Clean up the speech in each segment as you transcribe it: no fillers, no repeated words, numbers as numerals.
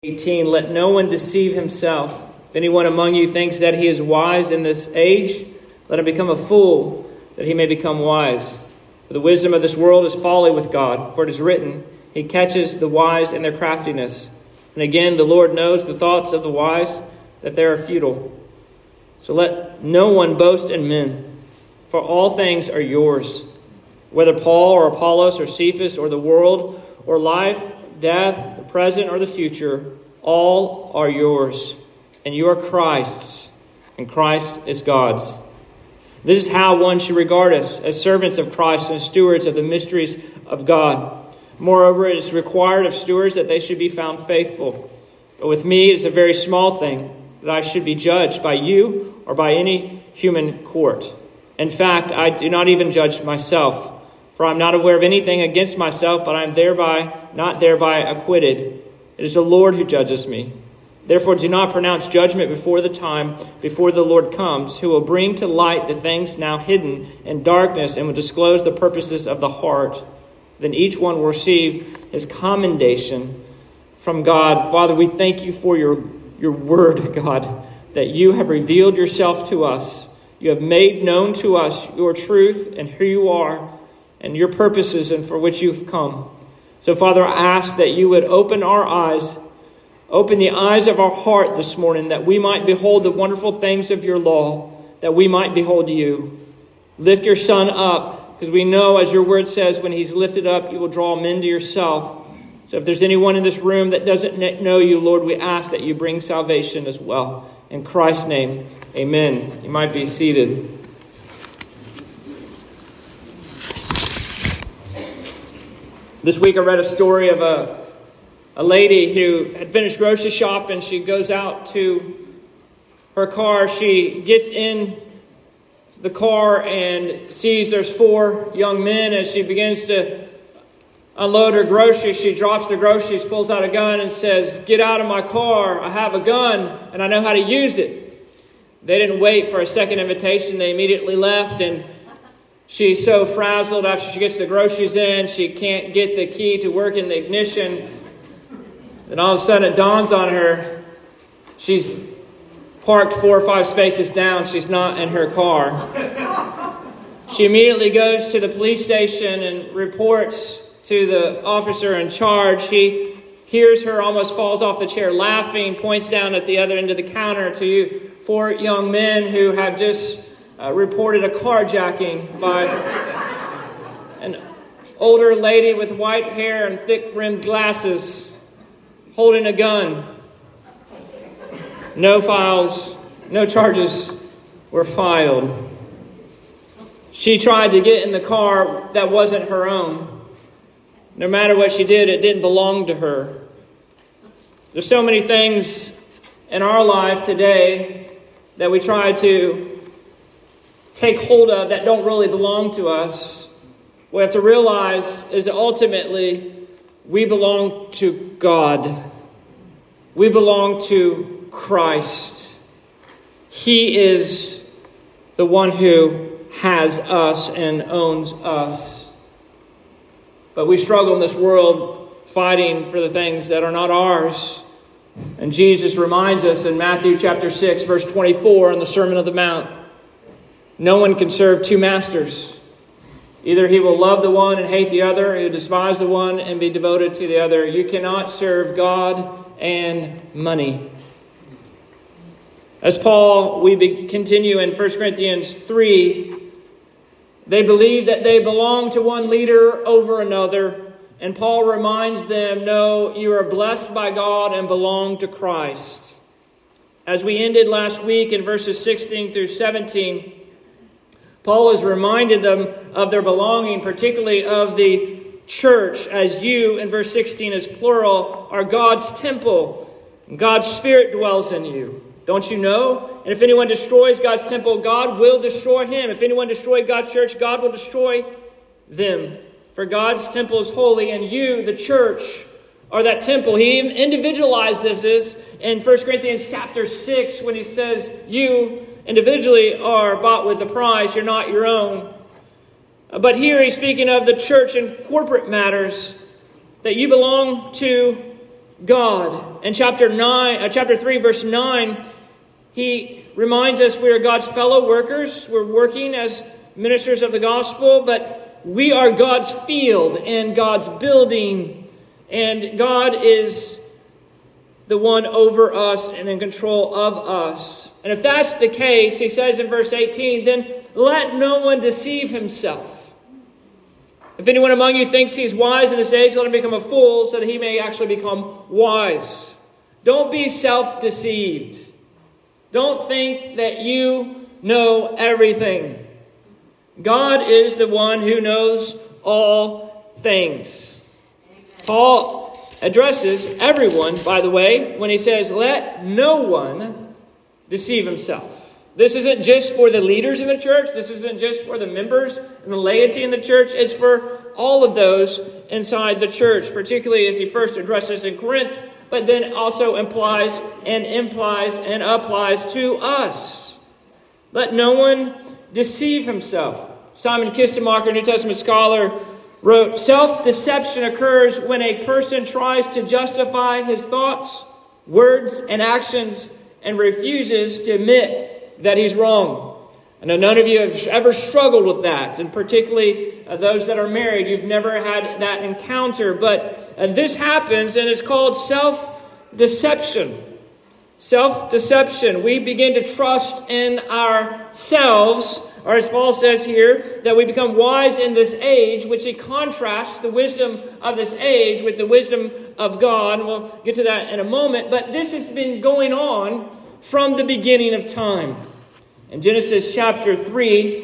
18, let no one deceive himself. If anyone among you thinks that he is wise in this age, let him become a fool, that he may become wise. For the wisdom of this world is folly with God. For it is written, He catches the wise in their craftiness. And again, the Lord knows the thoughts of the wise, that they are futile. So let no one boast in men, for all things are yours. Whether Paul or Apollos or Cephas or the world or life, death, the present or the future, all are yours, and you are Christ's, and Christ is God's. This is how one should regard us, as servants of Christ and stewards of the mysteries of God. Moreover, it is required of stewards that they should be found faithful. But with me it is a very small thing that I should be judged by you or by any human court. In fact, I do not even judge myself. For I am not aware of anything against myself, but I am not thereby acquitted. It is the Lord who judges me. Therefore do not pronounce judgment before the time, before the Lord comes, who will bring to light the things now hidden in darkness and will disclose the purposes of the heart. Then each one will receive his commendation from God. Father, we thank you for your word, God, that you have revealed yourself to us. You have made known to us your truth and who you are, and your purposes and for which you've come. So, Father, I ask that you would open our eyes, open the eyes of our heart this morning, that we might behold the wonderful things of your law, that we might behold you. Lift your Son up, because we know, as your word says, when he's lifted up, you will draw men to yourself. So if there's anyone in this room that doesn't know you, Lord, we ask that you bring salvation as well. In Christ's name, amen. You might be seated. This week I read a story of a lady who had finished grocery shopping. She goes out to her car. She gets in the car and sees there's 4 young men. As she begins to unload her groceries, she drops the groceries, pulls out a gun and says, "Get out of my car. I have a gun and I know how to use it." They didn't wait for a second invitation. They immediately left, and she's so frazzled after she gets the groceries in, she can't get the key to work in the ignition. Then all of a sudden it dawns on her, she's parked 4 or 5 spaces down. She's not in her car. She immediately goes to the police station and reports to the officer in charge. He hears her, almost falls off the chair laughing, points down at the other end of the counter to 4 young men who have just reported a carjacking by an older lady with white hair and thick-rimmed glasses holding a gun. No files, no charges were filed. She tried to get in the car that wasn't her own. No matter what she did, it didn't belong to her. There's so many things in our life today that we try to take hold of that don't really belong to us. What we have to realize is that ultimately we belong to God. We belong to Christ. He is the one who has us and owns us. But we struggle in this world fighting for the things that are not ours. And Jesus reminds us in Matthew chapter 6, verse 24 in the Sermon on the Mount, no one can serve 2 masters. Either he will love the one and hate the other, he will despise the one and be devoted to the other. You cannot serve God and money. As Paul, we continue in 1 Corinthians 3, they believe that they belong to one leader over another. And Paul reminds them, no, you are blessed by God and belong to Christ. As we ended last week in verses 16 through 17, Paul has reminded them of their belonging, particularly of the church, as you, in verse 16 is plural, are God's temple. And God's Spirit dwells in you. Don't you know? And if anyone destroys God's temple, God will destroy him. If anyone destroys God's church, God will destroy them. For God's temple is holy, and you, the church, are that temple. He individualized this in 1 Corinthians chapter 6 when he says, you individually are bought with a price. You're not your own. But here he's speaking of the church in corporate matters, that you belong to God. In chapter 3, verse 9, he reminds us we are God's fellow workers. We're working as ministers of the gospel, but we are God's field and God's building, and God is the one over us and in control of us. And if that's the case, he says in verse 18, then let no one deceive himself. If anyone among you thinks he is wise in this age, let him become a fool so that he may actually become wise. Don't be self-deceived. Don't think that you know everything. God is the one who knows all things. Paul addresses everyone, by the way, when he says, let no one deceive himself. This isn't just for the leaders in the church. This isn't just for the members and the laity in the church. It's for all of those inside the church, particularly as he first addresses in Corinth, but then also implies and applies to us. Let no one deceive himself. Simon Kistemacher, New Testament scholar, wrote, self-deception occurs when a person tries to justify his thoughts, words, and actions and refuses to admit that he's wrong. I know none of you have ever struggled with that, and particularly those that are married, you've never had that encounter, but this happens, and it's called self-deception. Self-deception. We begin to trust in ourselves, or as Paul says here, that we become wise in this age, which he contrasts the wisdom of this age with the wisdom of God. And we'll get to that in a moment. But this has been going on from the beginning of time. In Genesis chapter 3,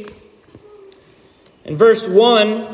in verse 1,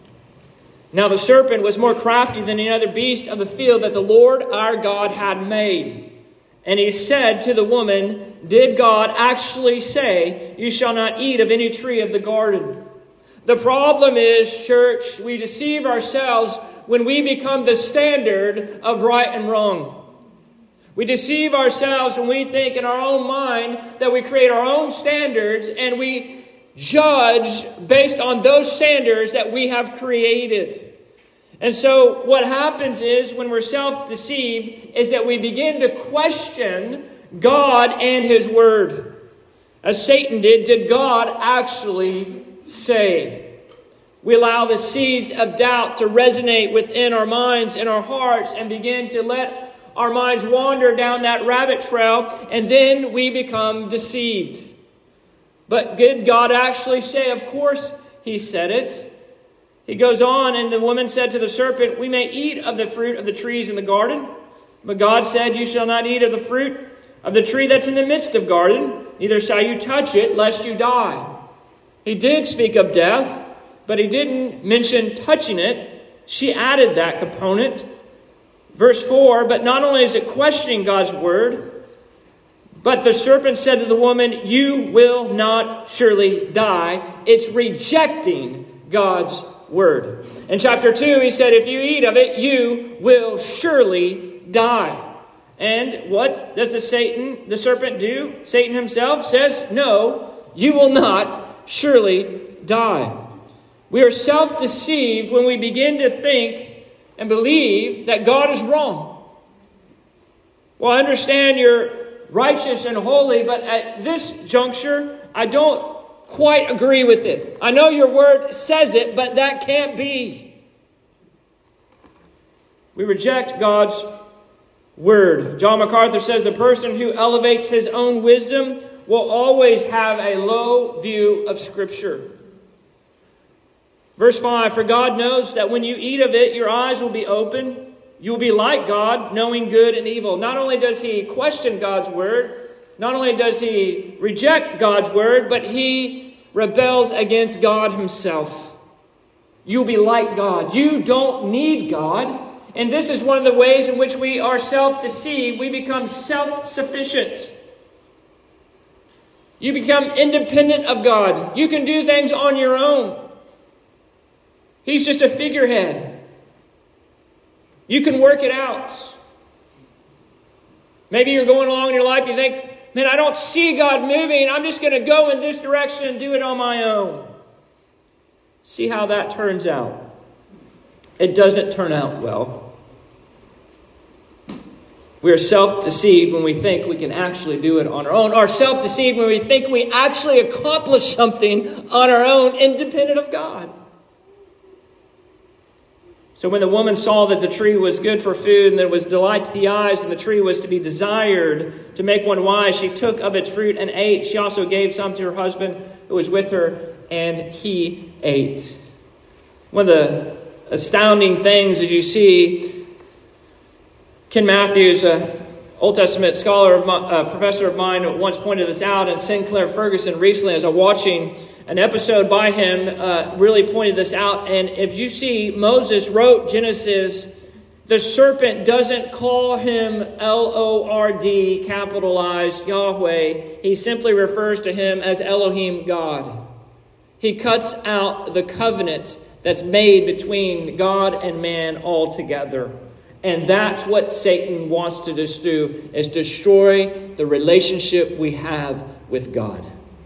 now the serpent was more crafty than any other beast of the field that the Lord our God had made. And he said to the woman, did God actually say, you shall not eat of any tree of the garden? The problem is, church, we deceive ourselves when we become the standard of right and wrong. We deceive ourselves when we think in our own mind that we create our own standards and we judge based on those standards that we have created. And so what happens is when we're self-deceived is that we begin to question God and His Word. As Satan did God actually say? We allow the seeds of doubt to resonate within our minds and our hearts and begin to let our minds wander down that rabbit trail, and then we become deceived. But did God actually say? Of course He said it. He goes on, and the woman said to the serpent, we may eat of the fruit of the trees in the garden. But God said, you shall not eat of the fruit of the tree that's in the midst of garden, neither shall you touch it, lest you die. He did speak of death, but He didn't mention touching it. She added that component. Verse 4, but not only is it questioning God's word, but the serpent said to the woman, you will not surely die. It's rejecting God's word. In chapter 2, he said, if you eat of it, you will surely die. And what does the serpent do? Satan himself says, no, you will not surely die. We are self-deceived when we begin to think and believe that God is wrong. Well, I understand you're righteous and holy, but at this juncture, I don't quite agree with it. I know your word says it, but that can't be. We reject God's word. John MacArthur says the person who elevates his own wisdom will always have a low view of Scripture. Verse 5, for God knows that when you eat of it, your eyes will be open. You will be like God, knowing good and evil. Not only does he question God's word, not only does he reject God's word, but he rebels against God himself. You'll be like God. You don't need God. And this is one of the ways in which we are self-deceived. We become self-sufficient. You become independent of God. You can do things on your own. He's just a figurehead. You can work it out. Maybe you're going along in your life, you think, man, I don't see God moving. I'm just going to go in this direction and do it on my own. See how that turns out. It doesn't turn out well. We are self-deceived when we think we can actually do it on our own, or self-deceived when we think we actually accomplish something on our own, independent of God. So when the woman saw that the tree was good for food, and that it was delight to the eyes, and the tree was to be desired to make one wise, she took of its fruit and ate. She also gave some to her husband who was with her, and he ate. One of the astounding things, as you see, Ken Matthews, an Old Testament scholar, professor of mine, once pointed this out, and Sinclair Ferguson recently, as I was watching an episode by him, really pointed this out. And if you see, Moses wrote Genesis, the serpent doesn't call him Lord, capitalized Yahweh. He simply refers to him as Elohim, God. He cuts out the covenant that's made between God and man altogether. And that's what Satan wants to do, is destroy the relationship we have with God.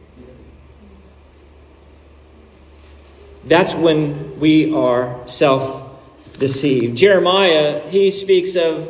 That's when we are self-deceived. Jeremiah, he speaks of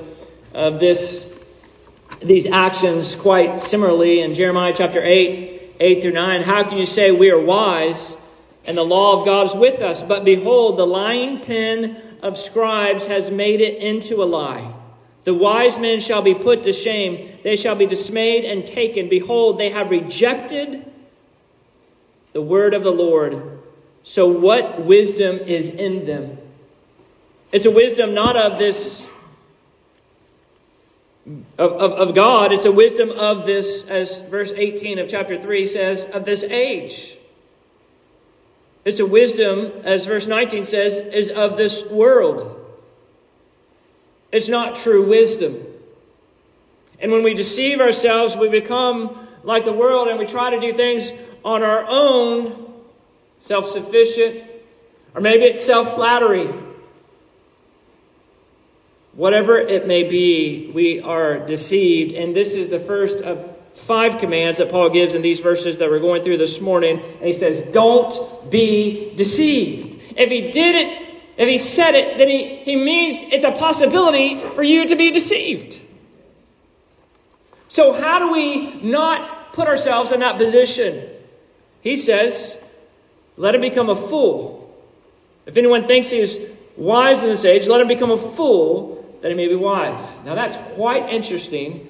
these actions quite similarly in Jeremiah chapter 8 through 9. How can you say we are wise and the law of God is with us? But behold, the lying pen of scribes has made it into a lie. The wise men shall be put to shame. They shall be dismayed and taken. Behold, they have rejected the word of the Lord. So what wisdom is in them? It's a wisdom not of this, of God. It's a wisdom of this, as verse 18 of chapter 3 says, of this age. It's a wisdom, as verse 19 says, is of this world. It's not true wisdom. And when we deceive ourselves, we become like the world and we try to do things on our own, self-sufficient, or maybe it's self-flattery. Whatever it may be, we are deceived. And this is the first of 5 commands that Paul gives in these verses that we're going through this morning. And he says, don't be deceived. If he did it, if he said it, then he means it's a possibility for you to be deceived. So how do we not put ourselves in that position? He says, let him become a fool. If anyone thinks he is wise in this age, let him become a fool that he may be wise. Now that's quite interesting.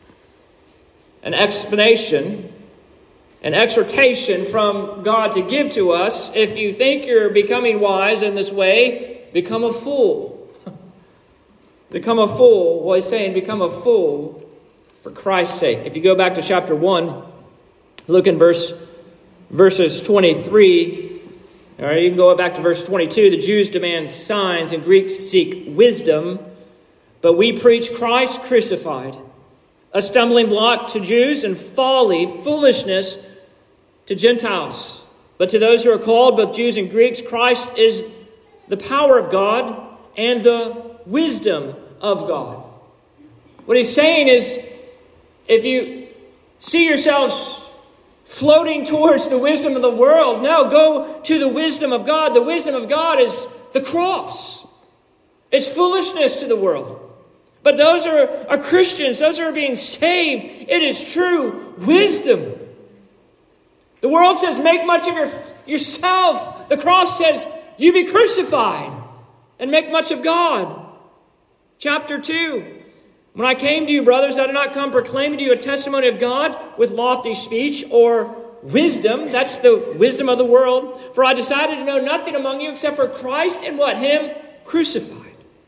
An explanation, an exhortation from God to give to us. If you think you're becoming wise in this way, become a fool. Become a fool. Well, he's saying become a fool for Christ's sake. If you go back to chapter 1, look in verses 23. All right, you can go back to verse 22. The Jews demand signs and Greeks seek wisdom, but we preach Christ crucified, a stumbling block to Jews and folly, foolishness to Gentiles. But to those who are called, both Jews and Greeks, Christ is the power of God and the wisdom of God. What he's saying is, if you see yourselves floating towards the wisdom of the world, no, go to the wisdom of God. The wisdom of God is the cross. It's foolishness to the world. But those are Christians, those who are being saved, it is true wisdom. The world says, make much of yourself. The cross says, you be crucified and make much of God. Chapter 2. When I came to you, brothers, I did not come proclaiming to you a testimony of God with lofty speech or wisdom. That's the wisdom of the world. For I decided to know nothing among you except for Christ and what? Him crucified.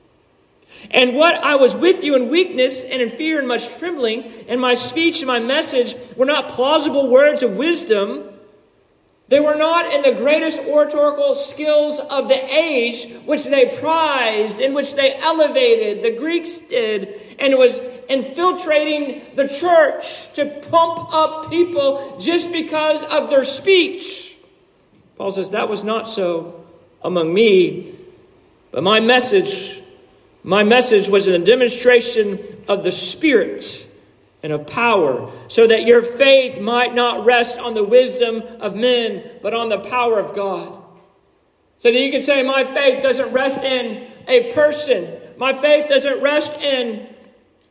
And what I was with you in weakness and in fear and much trembling, and my speech and my message were not plausible words of wisdom. They were not in the greatest oratorical skills of the age, which they prized, in which they elevated. The Greeks did, and it was infiltrating the church to pump up people just because of their speech. Paul says that was not so among me, but my message was a demonstration of the Spirit and of power, so that your faith might not rest on the wisdom of men, but on the power of God. So that you can say, my faith doesn't rest in a person. My faith doesn't rest in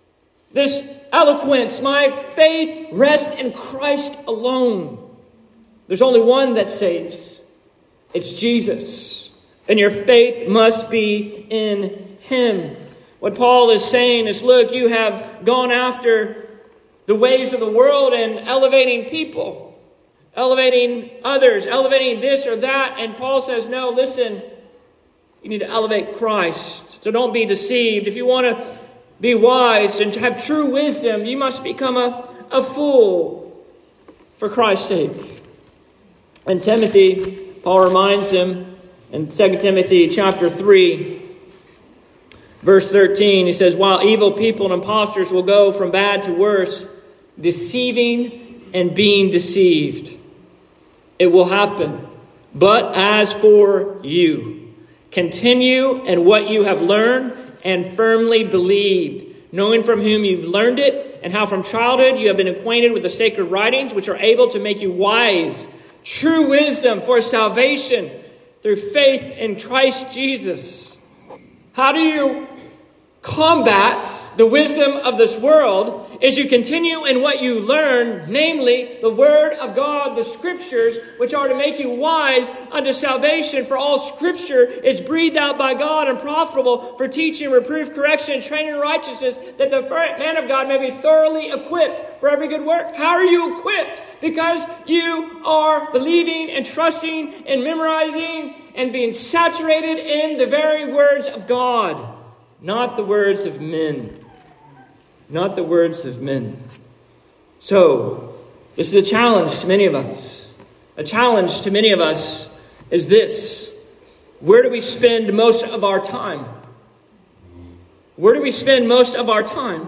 this eloquence, my faith rests in Christ alone. There's only one that saves. It's Jesus. And your faith must be in Him. What Paul is saying is, look, you have gone after the ways of the world and elevating people, elevating others, elevating this or that. And Paul says, no, listen, you need to elevate Christ. So don't be deceived. If you want to be wise and to have true wisdom, you must become a fool for Christ's sake. And Timothy, Paul reminds him in 2 Timothy chapter 3, verse 13, he says, while evil people and impostors will go from bad to worse, deceiving and being deceived, it will happen. But as for you, continue in what you have learned and firmly believed, knowing from whom you've learned it, and how from childhood you have been acquainted with the sacred writings, which are able to make you wise. True wisdom for salvation through faith in Christ Jesus. How do you combat the wisdom of this world? Is you continue in what you learn, namely the Word of God, the Scriptures, which are to make you wise unto salvation. For all Scripture is breathed out by God and profitable for teaching, reproof, correction, and training in righteousness, that the man of God may be thoroughly equipped for every good work. How are you equipped? Because you are believing and trusting and memorizing and being saturated in the very words of God, not the words of men. Not the words of men. So, this is a challenge to many of us. A challenge to many of us is this. Where do we spend most of our time? Where do we spend most of our time?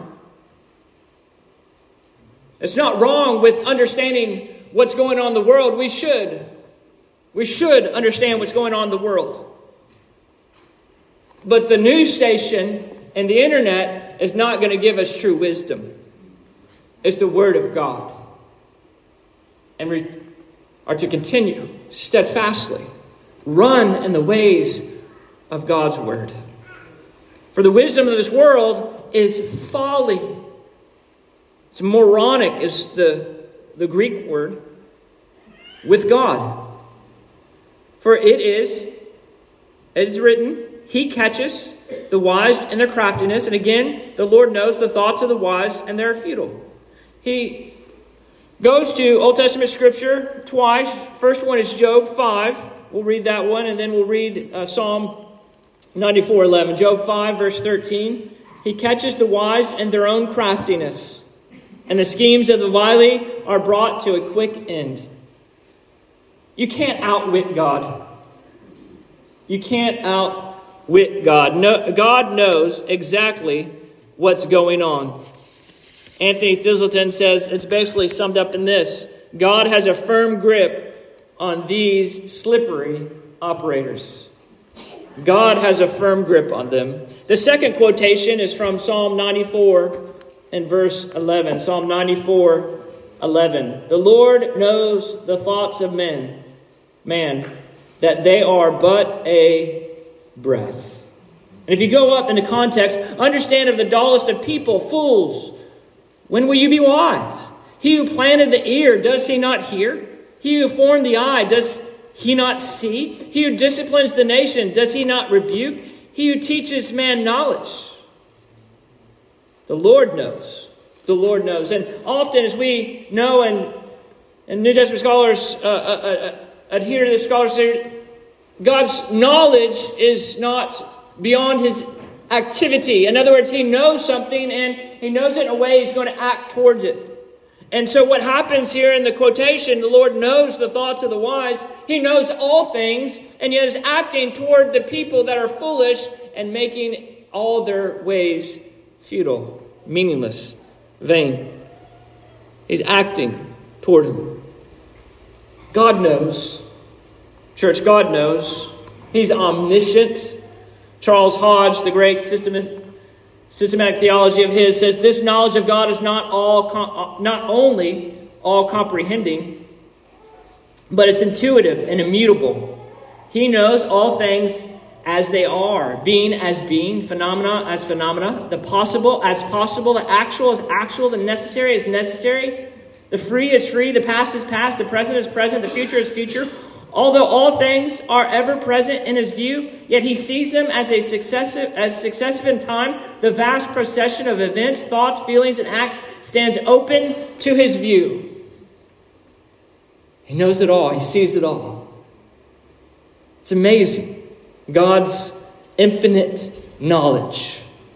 It's not wrong with understanding what's going on in the world. We should. We should understand what's going on in the world. But the news station and the internet is not going to give us true wisdom. It's the Word of God. And we are to continue steadfastly. Run in the ways of God's Word. For the wisdom of this world is folly. It's moronic is the Greek word. With God. For it is, as is written, He catches the wise in their craftiness. And again, the Lord knows the thoughts of the wise, and they are futile. He goes to Old Testament Scripture twice. First one is Job 5. We'll read that one, and then we'll read Psalm 94:11. Job 5, verse 13. He catches the wise in their own craftiness, and the schemes of the wily are brought to a quick end. You can't outwit God. You can't outwit God. No, God knows exactly what's going on. Anthony Thistleton says it's basically summed up in this. God has a firm grip on these slippery operators. God has a firm grip on them. The second quotation is from Psalm 94 and verse 11. Psalm 94:11. The Lord knows the thoughts of man, that they are but a breath. And if you go up into context, understand of the dullest of people, fools, when will you be wise? He who planted the ear, does he not hear? He who formed the eye, does he not see? He who disciplines the nation, does he not rebuke? He who teaches man knowledge. The Lord knows. The Lord knows. And often, as we know, and New Testament scholars adhere to this scholarship, God's knowledge is not beyond His activity. In other words, He knows something, and He knows it in a way He's going to act towards it. And so what happens here in the quotation, the Lord knows the thoughts of the wise. He knows all things, and yet is acting toward the people that are foolish and making all their ways futile, meaningless, vain. He's acting toward him. God knows. Church, God knows. He's omniscient. Charles Hodge, the great systematic theology of his, says this knowledge of God is not only all comprehending, but it's intuitive and immutable. He knows all things as they are, being as being, phenomena as phenomena, the possible as possible, the actual as actual, the necessary as necessary, the free as free, the past is past, the present is present, the future is future. Although all things are ever present in his view, yet he sees them as successive in time. The vast procession of events, thoughts, feelings, and acts stands open to his view. He knows it all. He sees it all. It's amazing. God's infinite knowledge.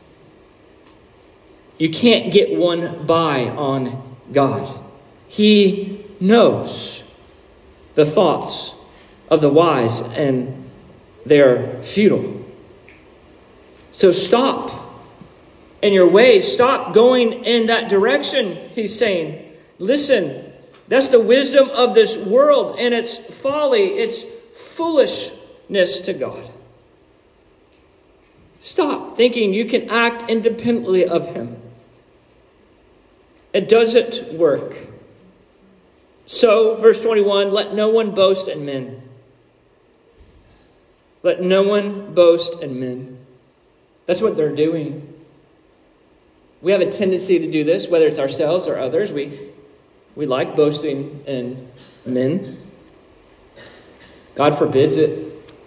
You can't get one by on God. He knows the thoughts of the wise, and they're futile. So stop in your ways. Stop going in that direction, he's saying. Listen, that's the wisdom of this world, and it's folly, it's foolishness to God. Stop thinking you can act independently of him. It doesn't work. So, verse 21, let no one boast in men. Let no one boast in men. That's what they're doing. We have a tendency to do this, whether it's ourselves or others. We like boasting in men. God forbids it.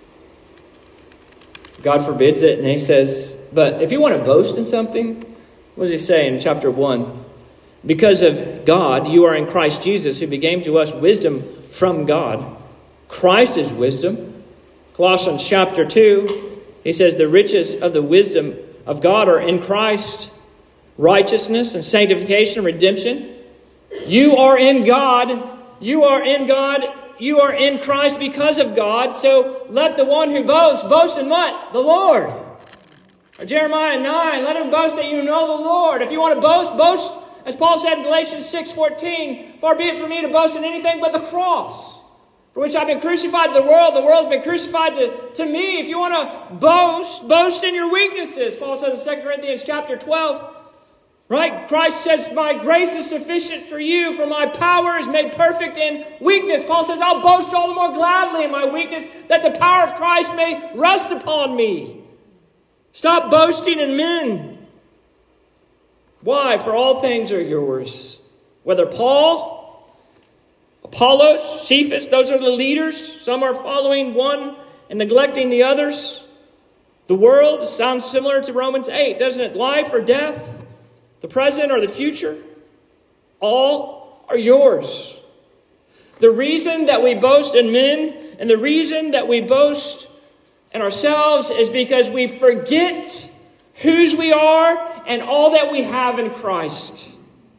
God forbids it, and he says, but if you want to boast in something, what does he say in chapter 1? Because of God, you are in Christ Jesus, who became to us wisdom from God. Christ is wisdom. Colossians chapter 2, he says, the riches of the wisdom of God are in Christ, righteousness and sanctification and redemption. You are in God. You are in God. You are in Christ because of God. So let the one who boasts, boast in what? The Lord. Or Jeremiah 9, let him boast that you know the Lord. If you want to boast, boast, as Paul said in Galatians 6:14, far be it from me to boast in anything but the cross, for which I've been crucified to the world's been crucified to me. If you want to boast, boast in your weaknesses. Paul says in 2 Corinthians chapter 12, right? Christ says, my grace is sufficient for you, for my power is made perfect in weakness. Paul says, I'll boast all the more gladly in my weakness, that the power of Christ may rest upon me. Stop boasting in men. Why? For all things are yours. Whether Paul, Apollos, Cephas, those are the leaders. Some are following one and neglecting the others. The world sounds similar to Romans 8, doesn't it? Life or death, the present or the future, all are yours. The reason that we boast in men and the reason that we boast in ourselves is because we forget whose we are and all that we have in Christ.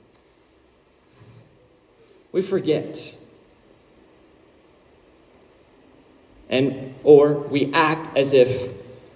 We forget. Or we act as if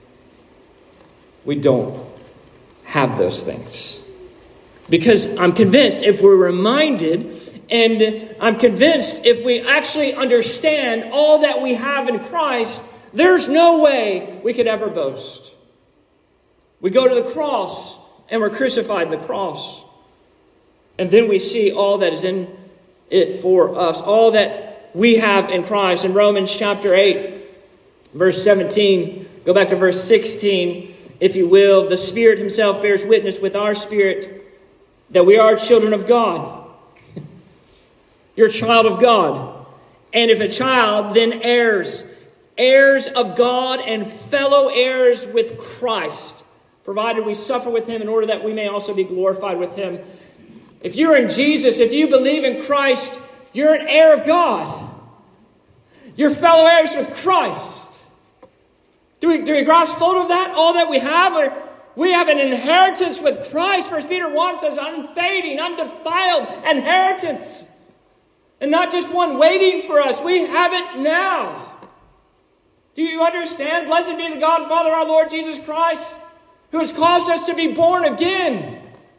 we don't have those things. Because I'm convinced if we're reminded, and I'm convinced if we actually understand all that we have in Christ, there's no way we could ever boast. We go to the cross and we're crucified in the cross. And then we see all that is in it for us, all that we have in Christ. In Romans chapter 8, verse 17, go back to verse 16, if you will. The Spirit himself bears witness with our spirit that we are children of God. You're a child of God. And if a child, then heirs. Heirs of God and fellow heirs with Christ, provided we suffer with him in order that we may also be glorified with him. If you're in Jesus, if you believe in Christ, you're an heir of God. You're fellow heirs with Christ. Do we grasp hold of that? All that we have? Or we have an inheritance with Christ. 1 Peter 1 says unfading, undefiled inheritance. And not just one waiting for us. We have it now. Do you understand? Blessed be the God and Father, our Lord Jesus Christ, who has caused us to be born again.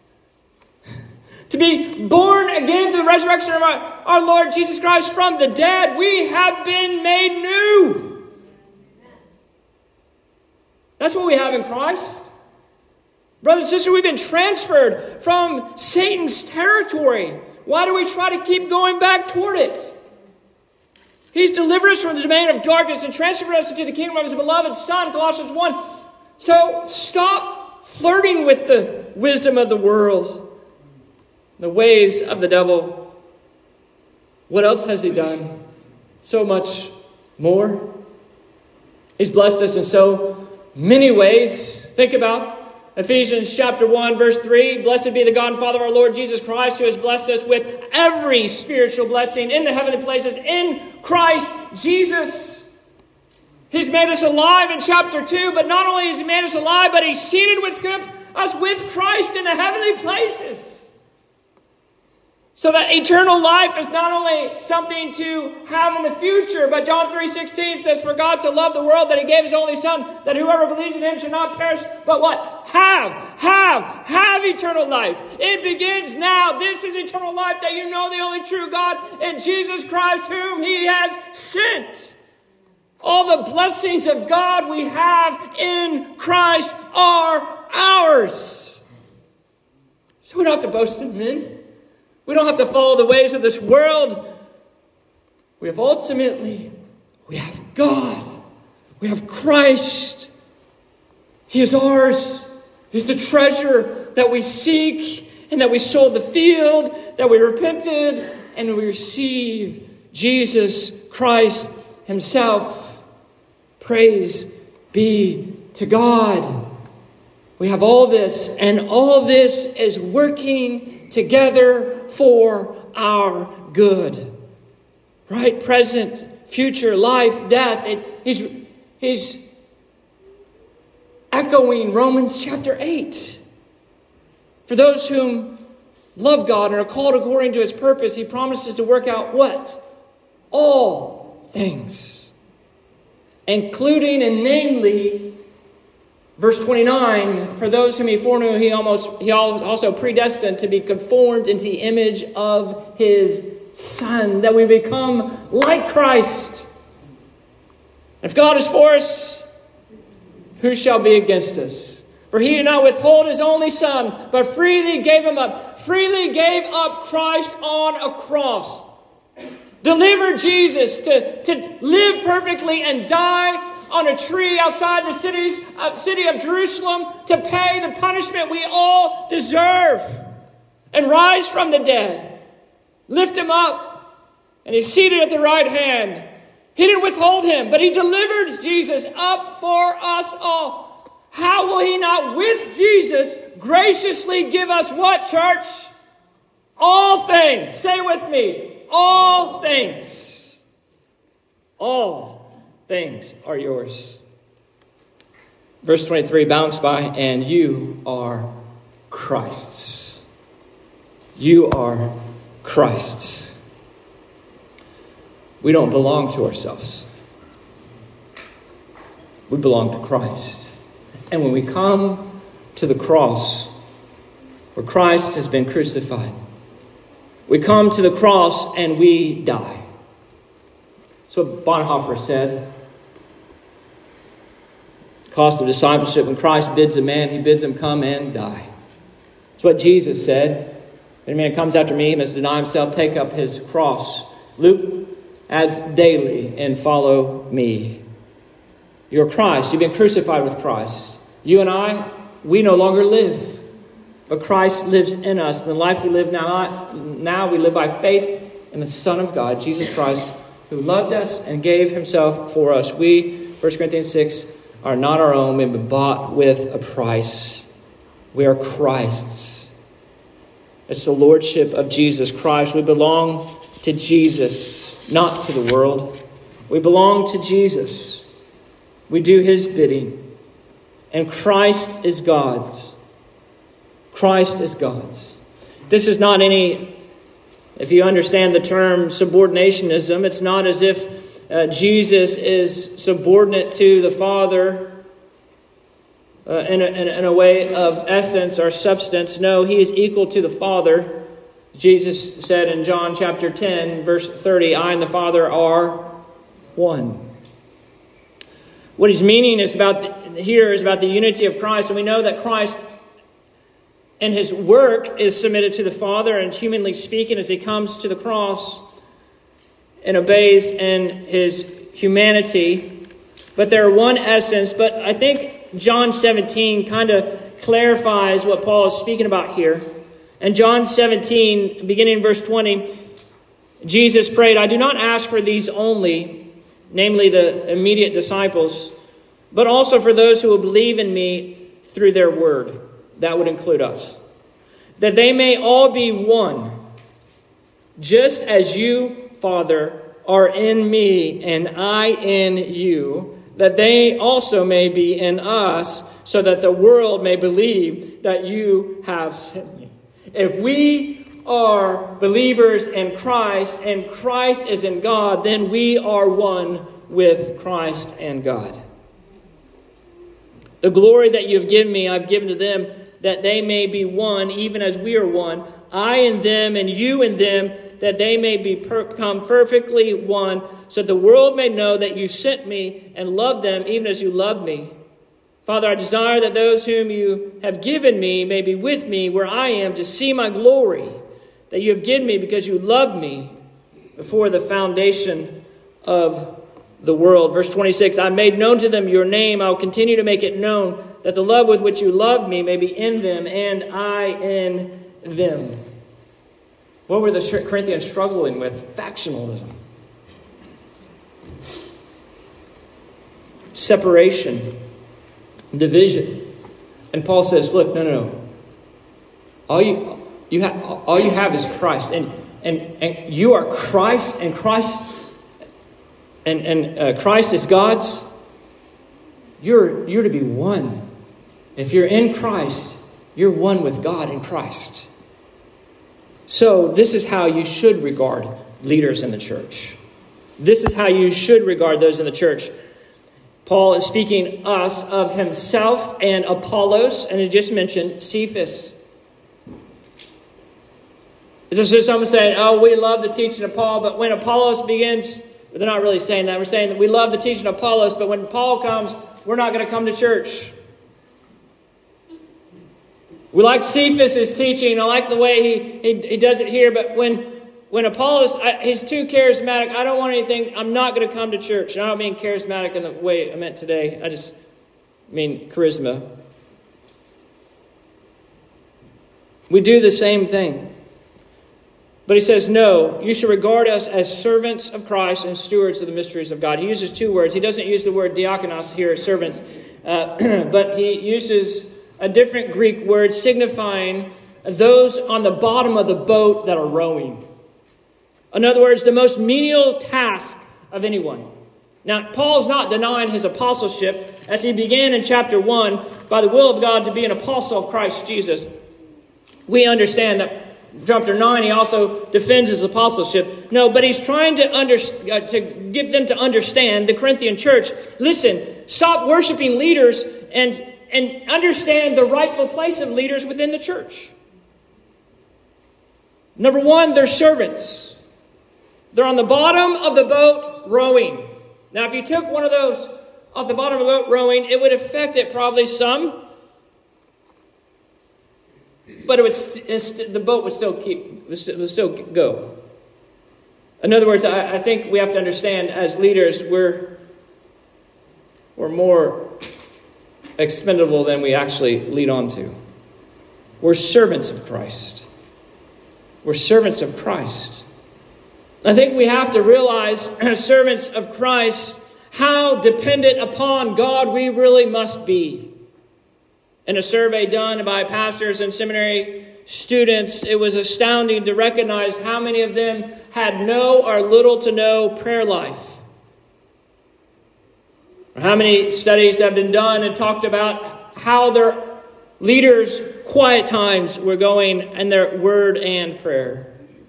To be born again through the resurrection of our Lord Jesus Christ from the dead. We have been made new. That's what we have in Christ. Brothers and sisters, we've been transferred from Satan's territory. Why do we try to keep going back toward it? He's delivered us from the domain of darkness and transferred us into the kingdom of His beloved Son, Colossians 1. So stop flirting with the wisdom of the world, the ways of the devil. What else has He done? So much more. He's blessed us in so many ways. Think about Ephesians chapter 1, verse 3. Blessed be the God and Father of our Lord Jesus Christ, who has blessed us with every spiritual blessing in the heavenly places in Christ Jesus. He's made us alive in chapter 2, but not only has He made us alive, but He's seated us with Christ in the heavenly places. So that eternal life is not only something to have in the future, but John 3:16 says, "For God so loved the world that He gave His only Son, that whoever believes in Him should not perish, but what? Have eternal life." It begins now. This is eternal life, that you know the only true God and Jesus Christ, whom He has sent. All the blessings of God we have in Christ are ours. So we don't have to boast in men. We don't have to follow the ways of this world. We have God. We have Christ. He is ours. He's the treasure that we seek and that we sold the field, that we repented, and we receive Jesus Christ Himself. Praise be to God. We have all this, and all this is working together for our good. Right? Present, future, life, death. He's echoing Romans chapter 8. For those whom love God and are called according to His purpose, He promises to work out what? All things. Including and namely, verse 29, for those whom He foreknew, He also predestined to be conformed into the image of His Son, that we become like Christ. If God is for us, who shall be against us? For He did not withhold His only Son, but freely gave Him up. Freely gave up Christ on a cross. Delivered Jesus to live perfectly and die on a tree outside the city of Jerusalem to pay the punishment we all deserve, and rise from the dead. Lift Him up, and He's seated at the right hand. He didn't withhold Him, but He delivered Jesus up for us all. How will He not with Jesus graciously give us what, church? All things. Say with me. All things. All things are yours. Verse 23, balanced by, and you are Christ's. You are Christ's. We don't belong to ourselves. We belong to Christ. And when we come to the cross, where Christ has been crucified, we come to the cross and we die. That's what Bonhoeffer said. Cost of discipleship. When Christ bids a man, He bids him come and die. That's what Jesus said. If any man comes after me, he must deny himself, take up his cross. Luke adds daily, and follow me. You're Christ. You've been crucified with Christ. You and I, we no longer live. But Christ lives in us. And the life we live now we live by faith in the Son of God, Jesus Christ, who loved us and gave Himself for us. We, 1 Corinthians 6, are not our own. We've been bought with a price. We are Christ's. It's the lordship of Jesus Christ. We belong to Jesus, not to the world. We belong to Jesus. We do His bidding. And Christ is God's. Christ is God's. This is not any, if you understand the term subordinationism, it's not as if Jesus is subordinate to the Father in a way of essence or substance. No, He is equal to the Father. Jesus said in John chapter 10, verse 30, I and the Father are one. What He's meaning is about the unity of Christ. And we know that Christ and His work is submitted to the Father, and humanly speaking, as He comes to the cross, and obeys in his humanity, but they're one essence. But I think John 17 kind of clarifies what Paul is speaking about here. In John 17, beginning in verse 20, Jesus prayed, "I do not ask for these only," namely the immediate disciples, "but also for those who will believe in me through their word." That would include us. "That they may all be one, just as you, Father, are in me and I in you, that they also may be in us, so that the world may believe that you have sent me." If we are believers in Christ and Christ is in God, then we are one with Christ and God. "The glory that you have given me, I've given to them, that they may be one, even as we are one, I in them and you in them, that they may become perfectly one, so that the world may know that you sent me and loved them even as you loved me. Father, I desire that those whom you have given me may be with me where I am, to see my glory that you have given me, because you loved me before the foundation of the world." Verse 26, "I made known to them your name. I will continue to make it known, that the love with which you loved me may be in them and I in them." What were the Corinthians struggling with? Factionalism. Separation. Division. And Paul says, look, no. All you have is Christ. And you are Christ, and Christ Christ is God's. You're to be one. If you're in Christ, you're one with God in Christ. So this is how you should regard leaders in the church. This is how you should regard those in the church. Paul is speaking us of himself and Apollos, and he just mentioned Cephas. Is this just someone saying, "Oh, we love the teaching of Paul, but when Apollos begins," but they're not really saying that. We're saying that we love the teaching of Apollos, but when Paul comes, we're not going to come to church. We like Cephas' teaching. I like the way he does it here, but when Apollos, he's too charismatic, I don't want anything, I'm not going to come to church. And I don't mean charismatic in the way I meant today. I just mean charisma. We do the same thing. But he says, no, you should regard us as servants of Christ and stewards of the mysteries of God. He uses two words. He doesn't use the word diakonos here as servants, but he uses a different Greek word signifying those on the bottom of the boat that are rowing. In other words, the most menial task of anyone. Now, Paul's not denying his apostleship, as he began in chapter 1, by the will of God to be an apostle of Christ Jesus. We understand that chapter 9, he also defends his apostleship. No, but he's trying to give them to understand, the Corinthian church, listen, stop worshiping leaders and understand the rightful place of leaders within the church. Number one, they're servants. They're on the bottom of the boat rowing. Now, if you took one of those off the bottom of the boat rowing, it would affect it probably some. But the boat would still go. In other words, I think we have to understand as leaders, we're more expendable than we actually lead on to. We're servants of Christ. We're servants of Christ. I think we have to realize, as servants of Christ, how dependent upon God we really must be. In a survey done by pastors and seminary students, it was astounding to recognize how many of them had no or little to no prayer life. Or how many studies have been done and talked about how their leaders' quiet times were going and their word and prayer.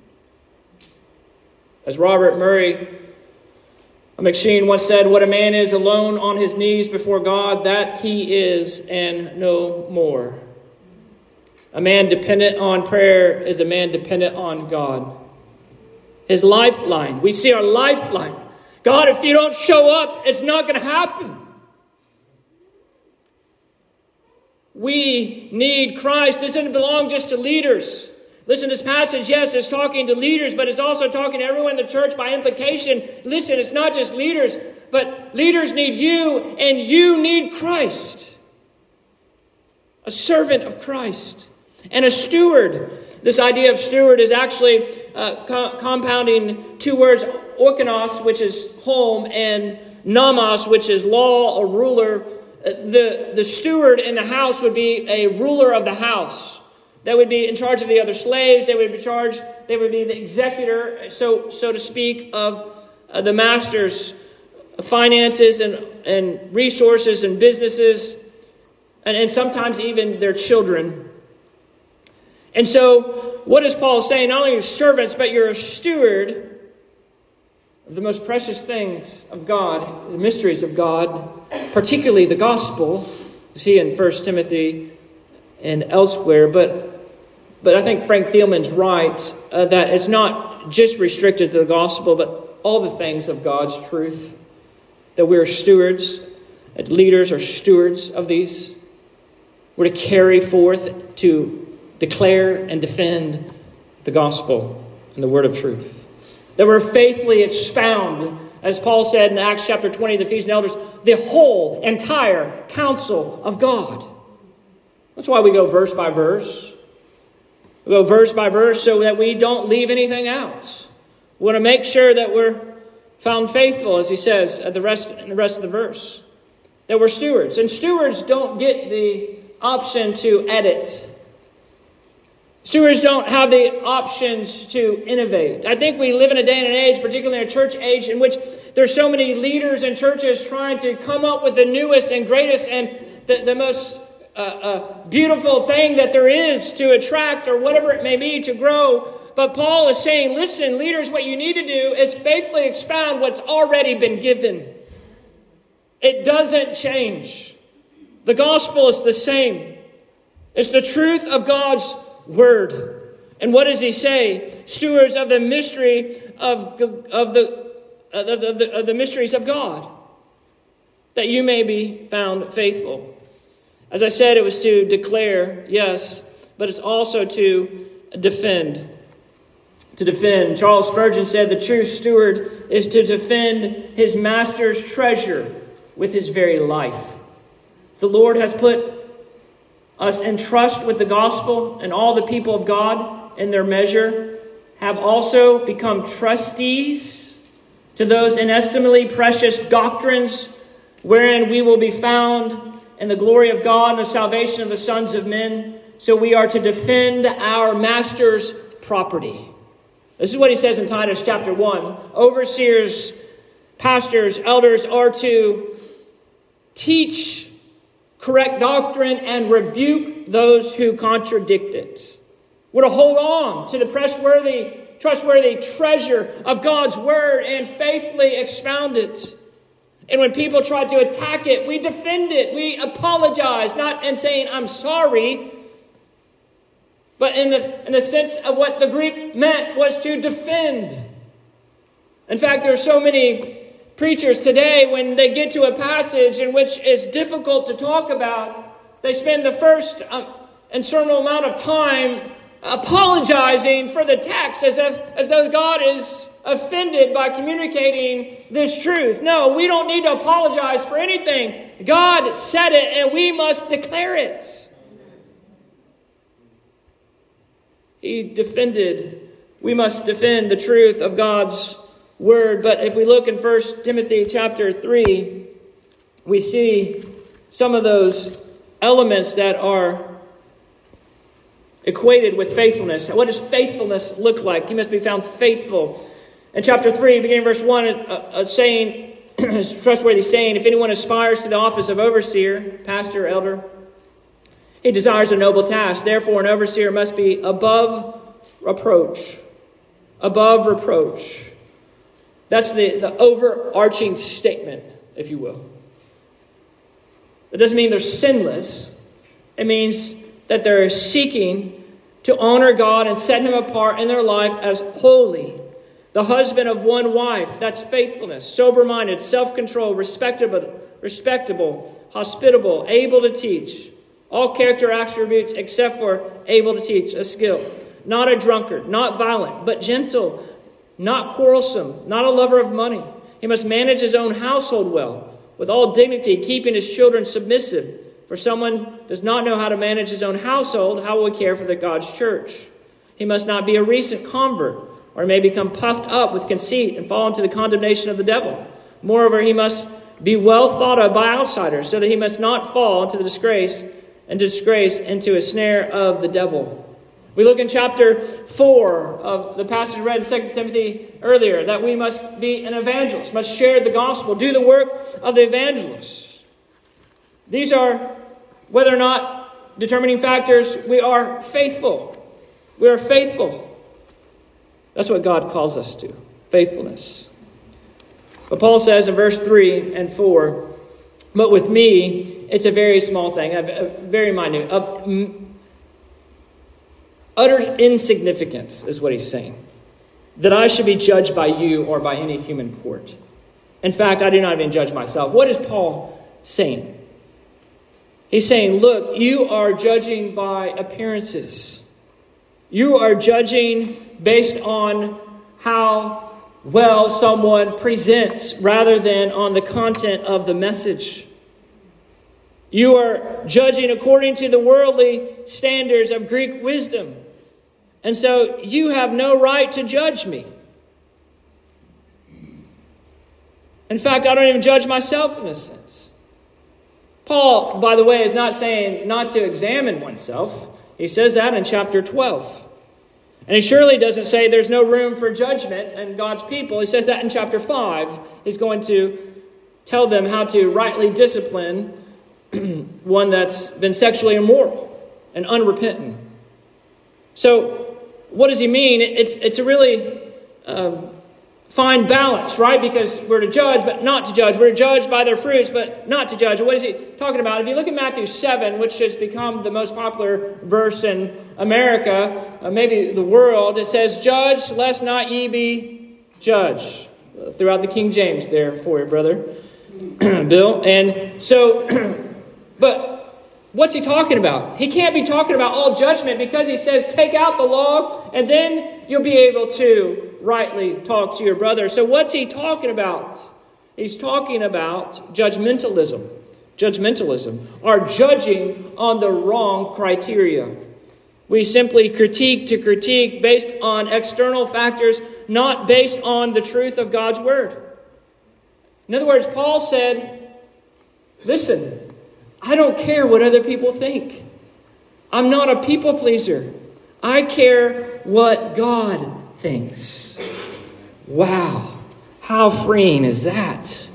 As Robert Murray McSheen once said, what a man is alone on his knees before God, that he is and no more. A man dependent on prayer is a man dependent on God. His lifeline. We see our lifeline. God, if you don't show up, it's not going to happen. We need Christ. This doesn't belong just to leaders. Listen, this passage, yes, is talking to leaders, but it's also talking to everyone in the church by implication. Listen, it's not just leaders, but leaders need you, and you need Christ. A servant of Christ. And a steward. This idea of steward is actually compounding two words, oikonos, which is home, and nomos, which is law or ruler. The steward in the house would be a ruler of the house. That would be in charge of the other slaves. They would be the executor, so to speak, of the master's finances and resources and businesses, and sometimes even their children. And so, what is Paul saying? Not only are you servants, but you're a steward of the most precious things of God, the mysteries of God, particularly the gospel. You see in 1 Timothy and elsewhere, but I think Frank Thielman's right that it's not just restricted to the gospel, but all the things of God's truth. That we're stewards, as leaders are stewards of these. We're to carry forth, to declare and defend the gospel and the word of truth. That we're faithfully expound, as Paul said in Acts chapter 20, the Ephesian elders, the whole, entire counsel of God. That's why we go verse by verse. We go verse by verse so that we don't leave anything out. We want to make sure that we're found faithful, as he says in the rest of the verse. That we're stewards. And stewards don't get the option to edit. Stewards don't have the options to innovate. I think we live in a day and an age, particularly in a church age, in which there's so many leaders in churches trying to come up with the newest and greatest and the most beautiful thing that there is to attract or whatever it may be to grow. But Paul is saying, listen, leaders, what you need to do is faithfully expound what's already been given. It doesn't change. The gospel is the same. It's the truth of God's word. And what does he say? Stewards of the mystery of the mysteries of God, that you may be found faithful. As I said, it was to declare, yes, but it's also to defend. To defend. Charles Spurgeon said the true steward is to defend his master's treasure with his very life. The Lord has put us in trust with the gospel, and all the people of God in their measure have also become trustees to those inestimably precious doctrines wherein we will be found in the glory of God and the salvation of the sons of men. So we are to defend our master's property. This is what he says in Titus chapter 1. Overseers, pastors, elders are to teach correct doctrine and rebuke those who contradict it. We're to hold on to the trustworthy treasure of God's word and faithfully expound it. And when people try to attack it, we defend it. We apologize, not in saying, I'm sorry, but in the sense of what the Greek meant was to defend. In fact, there are so many preachers today, when they get to a passage in which is difficult to talk about, they spend the first incertain amount of time apologizing for the text as though God is offended by communicating this truth. No, we don't need to apologize for anything. God said it and we must declare it. We must defend the truth of God's word. But if we look in 1 Timothy chapter 3, we see some of those elements that are equated with faithfulness. What does faithfulness look like? He must be found faithful. In chapter 3, beginning verse 1, a saying, a trustworthy saying, if anyone aspires to the office of overseer, pastor, elder, he desires a noble task. Therefore, an overseer must be above reproach. Above reproach. That's the overarching statement, if you will. It doesn't mean they're sinless. It means that they're seeking to honor God and set him apart in their life as holy. The husband of one wife, that's faithfulness. Sober-minded, self-controlled, respectable, hospitable, able to teach. All character attributes except for able to teach, a skill. not a drunkard, not violent, but gentle, not quarrelsome, not a lover of money. He must manage his own household well, with all dignity, keeping his children submissive. For someone does not know how to manage his own household, how will he care for the God's church? He must not be a recent convert, or he may become puffed up with conceit and fall into the condemnation of the devil. Moreover, he must be well thought of by outsiders, so that he must not fall into the disgrace into a snare of the devil. We look in chapter 4 of the passage read in 2 Timothy earlier, that we must be an evangelist, must share the gospel, do the work of the evangelist. These are, whether or not determining factors, we are faithful. We are faithful. That's what God calls us to, faithfulness. But Paul says in verse 3 and 4, but with me, it's a very small thing, very minute, of utter insignificance is what he's saying, that I should be judged by you or by any human court. In fact, I do not even judge myself. What is Paul saying? He's saying, look, you are judging by appearances. You are judging based on how well someone presents rather than on the content of the message. You are judging according to the worldly standards of Greek wisdom. And so you have no right to judge me. In fact, I don't even judge myself in this sense. Paul, by the way, is not saying not to examine oneself. He says that in chapter 12. And he surely doesn't say there's no room for judgment in God's people. He says that in chapter 5. He's going to tell them how to rightly discipline one that's been sexually immoral and unrepentant. So what does he mean? It's a really fine balance, right? Because we're to judge, but not to judge. We're to judge by their fruits, but not to judge. What is he talking about? If you look at Matthew 7, which has become the most popular verse in America, maybe the world, it says, judge, lest not ye be judged. Throughout the King James there for you, brother Bill. And so, but what's he talking about? He can't be talking about all judgment because he says, take out the law, and then you'll be able to rightly talk to your brother. So what's he talking about? He's talking about judgmentalism. Judgmentalism, or judging on the wrong criteria. We simply critique based on external factors, not based on the truth of God's word. In other words, Paul said, listen, I don't care what other people think. I'm not a people pleaser. I care what God thinks. Wow, how freeing is that?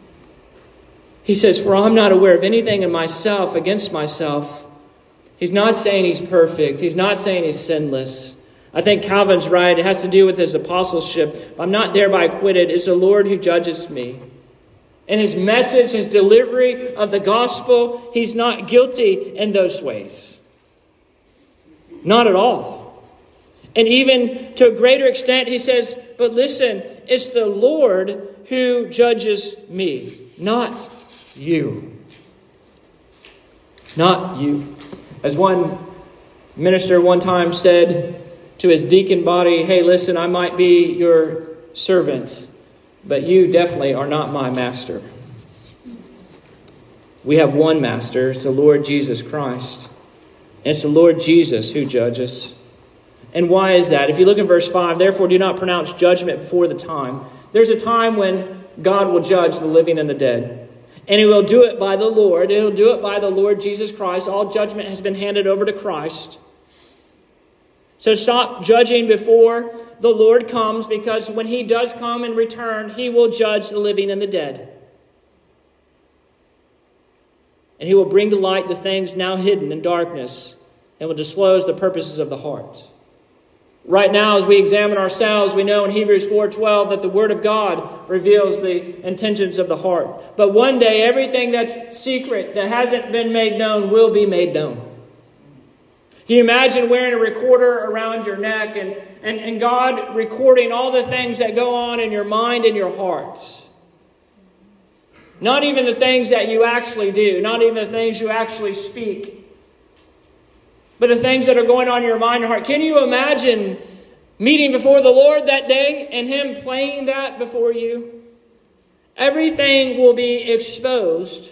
He says, for I'm not aware of anything in myself against myself. He's not saying he's perfect. He's not saying he's sinless. I think Calvin's right. It has to do with his apostleship. I'm not thereby acquitted. It's the Lord who judges me. In his message, his delivery of the gospel, he's not guilty in those ways. Not at all. And even to a greater extent, he says, but listen, it's the Lord who judges me, not you. Not you. As one minister one time said to his deacon body, hey, listen, I might be your servant, but you definitely are not my master. We have one master. It's the Lord Jesus Christ. And it's the Lord Jesus who judges. And why is that? If you look in verse 5, therefore do not pronounce judgment before the time. There's a time when God will judge the living and the dead. And he will do it by the Lord. He'll do it by the Lord Jesus Christ. All judgment has been handed over to Christ. So stop judging before the Lord comes, because when he does come and return, he will judge the living and the dead. And he will bring to light the things now hidden in darkness and will disclose the purposes of the heart. Right now, as we examine ourselves, we know in Hebrews 4:12 that the Word of God reveals the intentions of the heart. But one day, everything that's secret, that hasn't been made known, will be made known. Can you imagine wearing a recorder around your neck and God recording all the things that go on in your mind and your heart? Not even the things that you actually do, not even the things you actually speak. but the things that are going on in your mind and heart. Can you imagine meeting before the Lord that day and Him playing that before you? Everything will be exposed.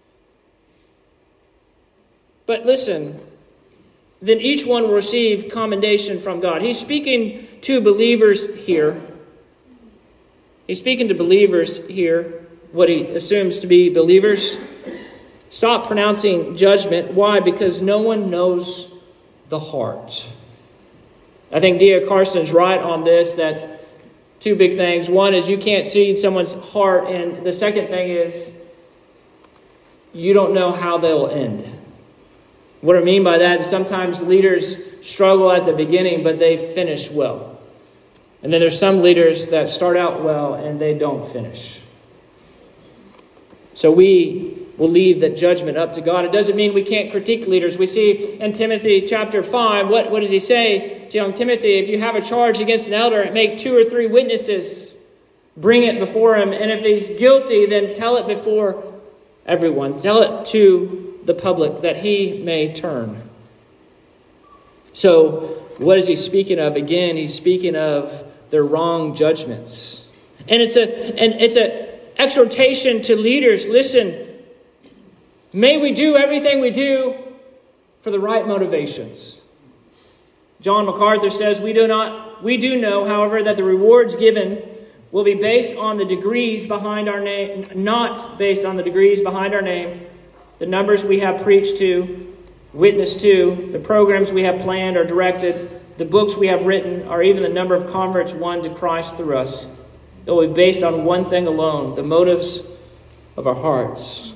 But listen, then each one will receive commendation from God. He's speaking to believers here. He's speaking to believers here, what he assumes to be believers. Stop pronouncing judgment. Why? Because no one knows the heart. I think D.A. Carson's right on this, that two big things. One is you can't see someone's heart, and the second thing is you don't know how they'll end. What I mean by that is sometimes leaders struggle at the beginning, but they finish well. And then there's some leaders that start out well and they don't finish. So we will leave that judgment up to God. It doesn't mean we can't critique leaders. We see in Timothy chapter 5, what does he say to young Timothy? If you have a charge against an elder, make 2 or 3 witnesses. Bring it before him. And if he's guilty, then tell it before everyone. Tell it to the public that he may turn. So what is he speaking of? Again, he's speaking of their wrong judgments. And it's an exhortation to leaders. Listen, may we do everything we do for the right motivations. John MacArthur says, we do know, however, that the rewards given will be based on the degrees behind our name, not based on the degrees behind our name, the numbers we have preached to, witnessed to, the programs we have planned or directed, the books we have written, or even the number of converts won to Christ through us. It will be based on one thing alone, the motives of our hearts.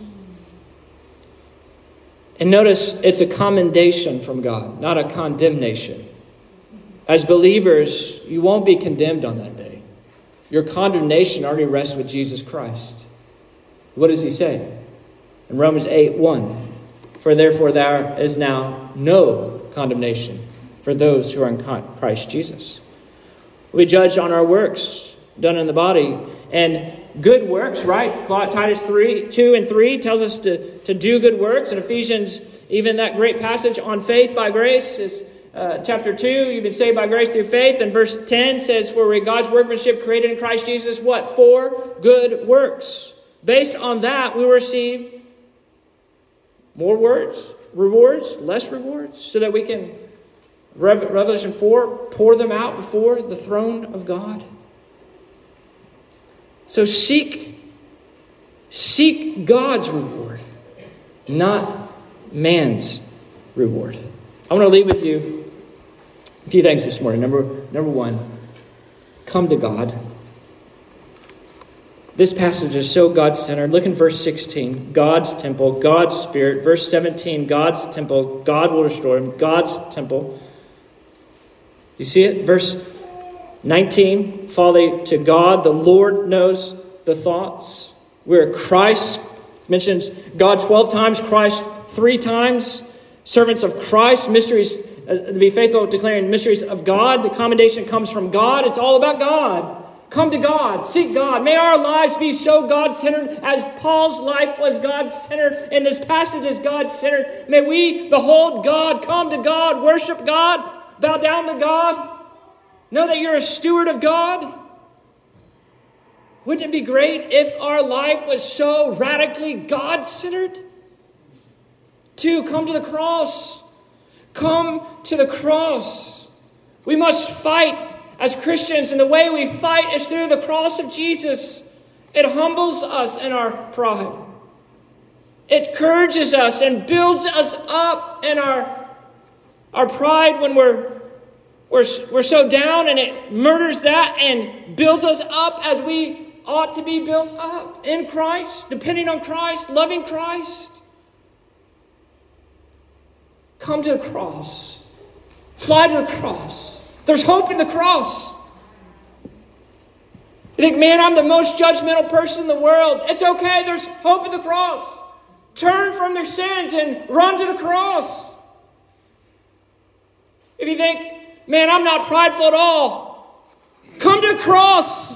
And notice, it's a commendation from God, not a condemnation. As believers, you won't be condemned on that day. Your condemnation already rests with Jesus Christ. What does he say? In Romans 8:1, for therefore there is now no condemnation for those who are in Christ Jesus. We judge on our works done in the body. And good works, right? Titus 2 and 3 tells us to do good works. In Ephesians, even that great passage on faith by grace is chapter 2. You've been saved by grace through faith. And verse 10 says, for God's workmanship created in Christ Jesus, what? For good works. Based on that, we will receive more rewards, less rewards, so that we can, Revelation 4, pour them out before the throne of God. So seek God's reward, not man's reward. I want to leave with you a few things this morning. Number one, come to God. This passage is so God-centered. Look in verse 16. God's temple, God's spirit. Verse 17, God's temple. God will restore him. God's temple. You see it? Verse 19, folly to God. The Lord knows the thoughts. We're Christ. Mentions God 12 times, Christ 3 times. Servants of Christ. Mysteries, to be faithful, declaring mysteries of God. The commendation comes from God. It's all about God. Come to God. Seek God. May our lives be so God-centered as Paul's life was God-centered and this passage is God-centered. May we behold God, come to God, worship God, bow down to God. Know that you're a steward of God. Wouldn't it be great if our life was so radically God-centered? 2, come to the cross. Come to the cross. We must fight as Christians, and the way we fight is through the cross of Jesus. It humbles us in our pride. It encourages us and builds us up in our pride when we're so down, and it murders that and builds us up as we ought to be built up in Christ, depending on Christ, loving Christ. Come to the cross. Fly to the cross. There's hope in the cross. You think, man, I'm the most judgmental person in the world. It's okay. There's hope in the cross. Turn from their sins and run to the cross. If you think, man, I'm not prideful at all, come to the cross.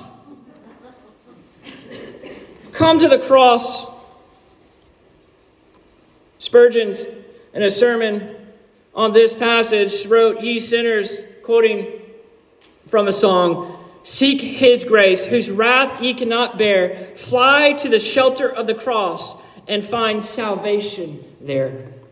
Come to the cross. Spurgeon's in a sermon on this passage wrote, "Ye sinners," quoting from a song, "seek his grace, whose wrath ye cannot bear. Fly to the shelter of the cross and find salvation there."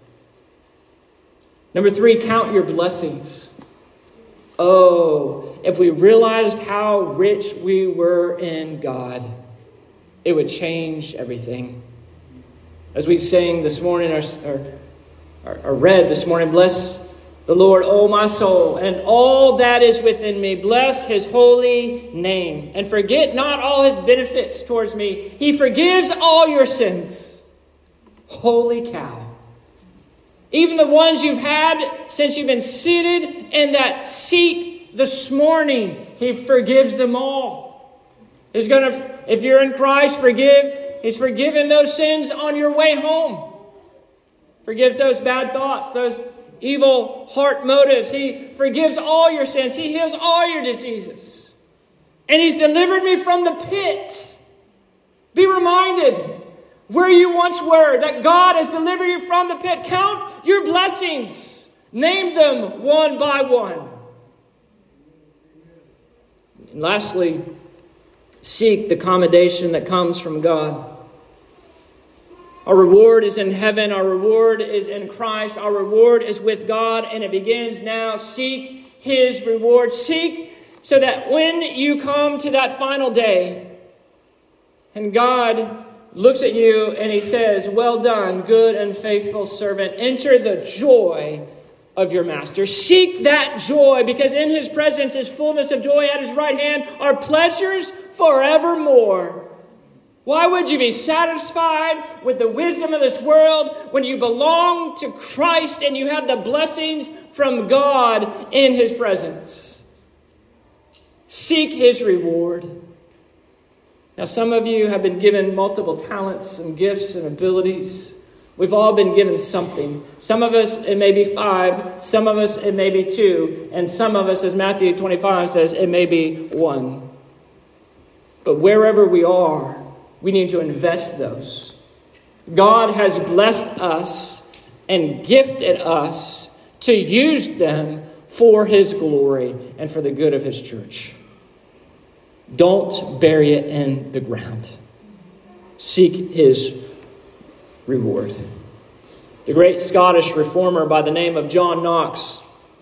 Number 3, count your blessings. Oh, if we realized how rich we were in God, it would change everything. As we sang this morning, or read this morning, "Bless the Lord, O my soul, and all that is within me. Bless his holy name, and forget not all his benefits towards me. He forgives all your sins." Holy cow. Even the ones you've had since you've been seated in that seat this morning, he forgives them all. He's going to, if you're in Christ, he's forgiven those sins on your way home. Forgives those bad thoughts, those evil heart motives. He forgives all your sins. He heals all your diseases. And he's delivered me from the pit. Be reminded where you once were, that God has delivered you from the pit. Count your blessings. Name them one by one. And lastly, seek the commendation that comes from God. Our reward is in heaven. Our reward is in Christ. Our reward is with God, and it begins now. Seek his reward. Seek so that when you come to that final day, and God looks at you and he says, "Well done, good and faithful servant. Enter the joy of your master." Seek that joy, because in his presence is fullness of joy. At his right hand are pleasures forevermore. Why would you be satisfied with the wisdom of this world when you belong to Christ and you have the blessings from God in his presence? Seek his reward. Now, some of you have been given multiple talents and gifts and abilities. We've all been given something. Some of us, it may be 5. Some of us, it may be 2. And some of us, as Matthew 25 says, it may be 1. But wherever we are, we need to invest those. God has blessed us and gifted us to use them for his glory and for the good of his church. Don't bury it in the ground. Seek his reward. The great Scottish reformer by the name of John Knox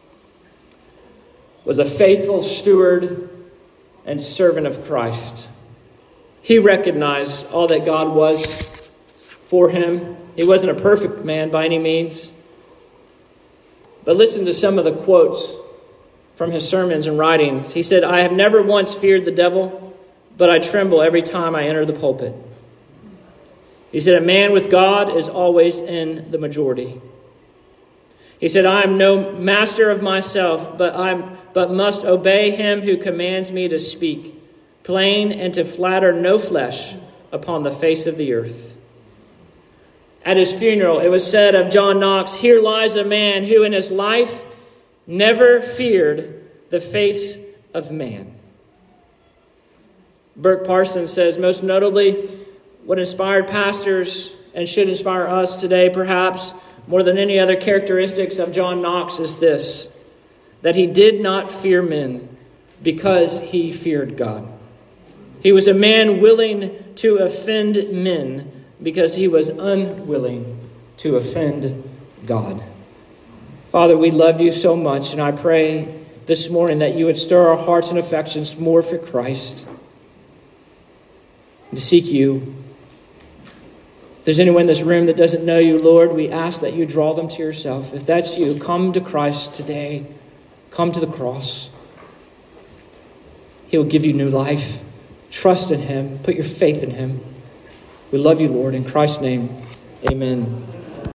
was a faithful steward and servant of Christ. He recognized all that God was for him. He wasn't a perfect man by any means. But listen to some of the quotes from his sermons and writings. He said, "I have never once feared the devil, but I tremble every time I enter the pulpit." He said, "A man with God is always in the majority." He said, "I am no master of myself, but must obey him who commands me to speak plain and to flatter no flesh upon the face of the earth." At his funeral, it was said of John Knox, "Here lies a man who in his life never feared the face of man." Burke Parsons says, most notably, what inspired pastors and should inspire us today, perhaps more than any other characteristics of John Knox, is this: that he did not fear men because he feared God. He was a man willing to offend men because he was unwilling to offend God. Father, we love you so much, and I pray this morning that you would stir our hearts and affections more for Christ and to seek you. If there's anyone in this room that doesn't know you, Lord, we ask that you draw them to yourself. If that's you, come to Christ today. Come to the cross. He will give you new life. Trust in him. Put your faith in him. We love you, Lord. In Christ's name, amen.